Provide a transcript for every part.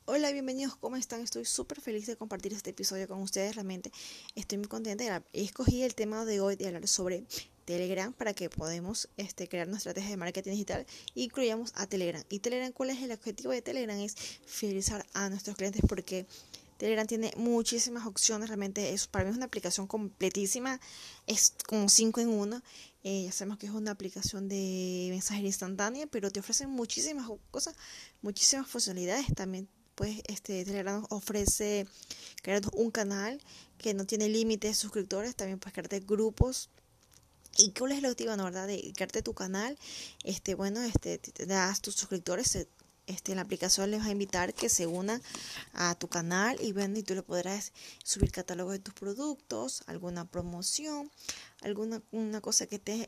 Hola, bienvenidos, ¿cómo están? Estoy súper feliz de compartir este episodio con ustedes, realmente estoy muy contenta. Escogí el tema de hoy de hablar sobre Telegram para que podamos crear nuestra estrategia de marketing digital y incluyamos a Telegram. ¿Y Telegram cuál es el objetivo de Telegram? Es fidelizar a nuestros clientes porque Telegram tiene muchísimas opciones, realmente para mí es una aplicación completísima, es como 5 en 1. Ya sabemos que es una aplicación de mensajería instantánea, pero te ofrece muchísimas cosas, muchísimas funcionalidades. También pues Telegram ofrece crear un canal que no tiene límite de suscriptores, también puedes crearte grupos. ¿Y cuál es el objetivo, no, verdad? De crearte tu canal. Te das tus suscriptores, en la aplicación les vas a invitar que se unan a tu canal y tú le podrás subir catálogos de tus productos, alguna promoción, alguna una cosa que estés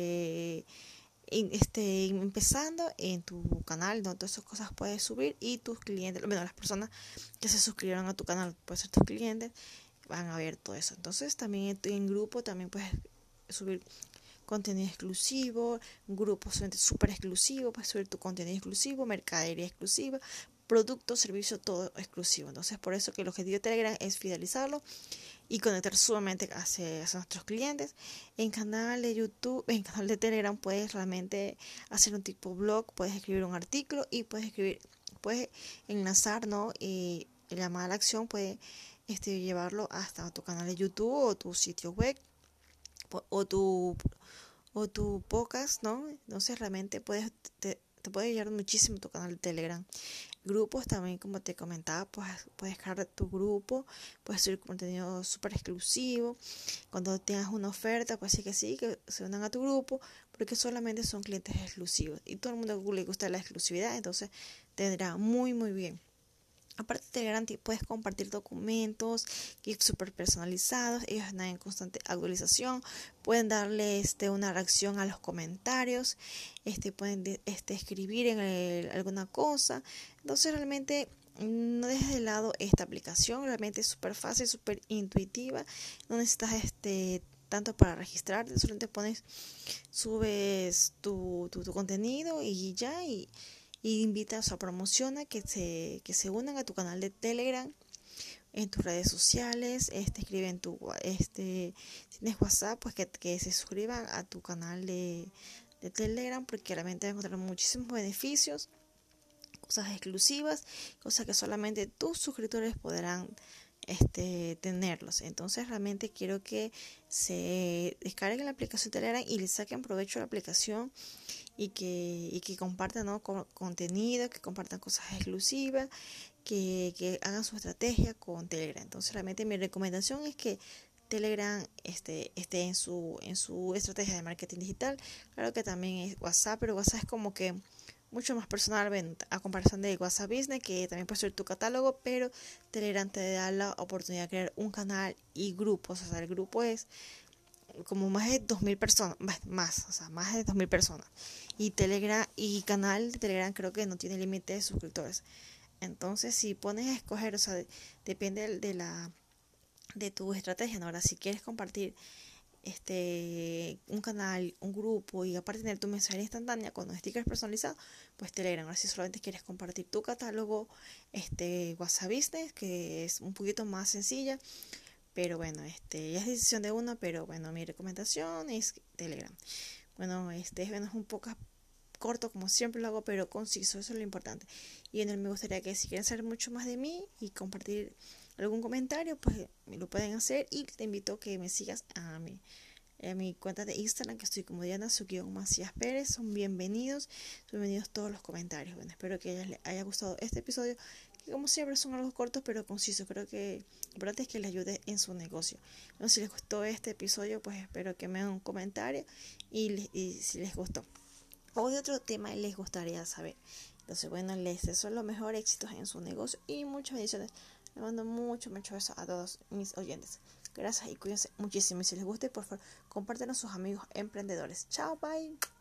empezando en tu canal, ¿no? Todas esas cosas puedes subir y tus clientes, bueno, las personas que se suscribieron a tu canal, pueden ser tus clientes, van a ver todo eso. Entonces también en grupo también puedes subir contenido exclusivo, grupos súper exclusivo, puedes subir tu contenido exclusivo, mercadería exclusiva, producto, servicio, todo exclusivo. Entonces por eso que el objetivo de Telegram es fidelizarlo y conectar sumamente hacia nuestros clientes. En canal de YouTube, en canal de Telegram puedes realmente hacer un tipo blog, puedes escribir un artículo y puedes enlazar, ¿no? Y llamar a la acción, puedes llevarlo hasta tu canal de YouTube o tu sitio web o tu podcast, ¿no? Entonces realmente te puede ayudar muchísimo tu canal de Telegram. Grupos también, como te comentaba, pues puedes crear tu grupo, puedes subir contenido súper exclusivo. Cuando tengas una oferta, pues sí, que se unan a tu grupo, porque solamente son clientes exclusivos. Y todo el mundo le gusta la exclusividad, entonces te vendrá muy, muy bien. Aparte de Telegram puedes compartir documentos, GIFs super personalizados, ellos están en constante actualización, pueden darle una reacción a los comentarios, pueden escribir en alguna cosa. Entonces realmente no dejes de lado esta aplicación, realmente es súper fácil, súper intuitiva, no necesitas tanto para registrarte, solamente subes tu contenido y ya, y invitas o promociona que se unan a tu canal de Telegram en tus redes sociales, escribe si tienes WhatsApp, pues que se suscriban a tu canal de Telegram, porque realmente vas a encontrar muchísimos beneficios, cosas exclusivas, cosas que solamente tus suscriptores podrán tenerlos. Entonces realmente quiero que se descarguen la aplicación Telegram y le saquen provecho a la aplicación y que compartan, ¿no? Contenido, que compartan cosas exclusivas, que hagan su estrategia con Telegram. Entonces realmente mi recomendación es que Telegram esté en su estrategia de marketing digital. Claro que también es WhatsApp, pero WhatsApp es como que mucho más personal a comparación de WhatsApp Business, que también puede ser tu catálogo, pero Telegram te da la oportunidad de crear un canal y grupos. O sea, el grupo es como más de 2000 personas, más de 2000 personas. Y Telegram y canal de Telegram creo que no tiene límite de suscriptores. Entonces, si pones a escoger, o sea, depende de tu estrategia, ¿no? Ahora, si quieres compartir un canal, un grupo y aparte tener tu mensajería instantánea con stickers personalizados, pues Telegram. Ahora, si solamente quieres compartir tu catálogo, WhatsApp Business, que es un poquito más sencilla, pero bueno, ya es decisión de uno, pero bueno, mi recomendación es Telegram. Bueno, es un poco corto como siempre lo hago, pero conciso, eso es lo importante. Y en él me gustaría que si quieren saber mucho más de mí y compartir algún comentario, pues me lo pueden hacer y te invito a que me sigas a mi cuenta de Instagram, que estoy como Diana Macías Pérez. Son bienvenidos todos los comentarios. Bueno, espero que les haya gustado este episodio, que como siempre son algo cortos pero concisos. Creo que lo importante es que les ayude en su negocio. Bueno, si les gustó este episodio, pues espero que me hagan un comentario y si les gustó o de otro tema les gustaría saber. Entonces, bueno, les deseo los mejores éxitos en su negocio y muchas bendiciones. Les mando mucho beso a todos mis oyentes. Gracias y cuídense muchísimo. Y si les gusta, por favor, compártanlo a sus amigos emprendedores. Chao, bye.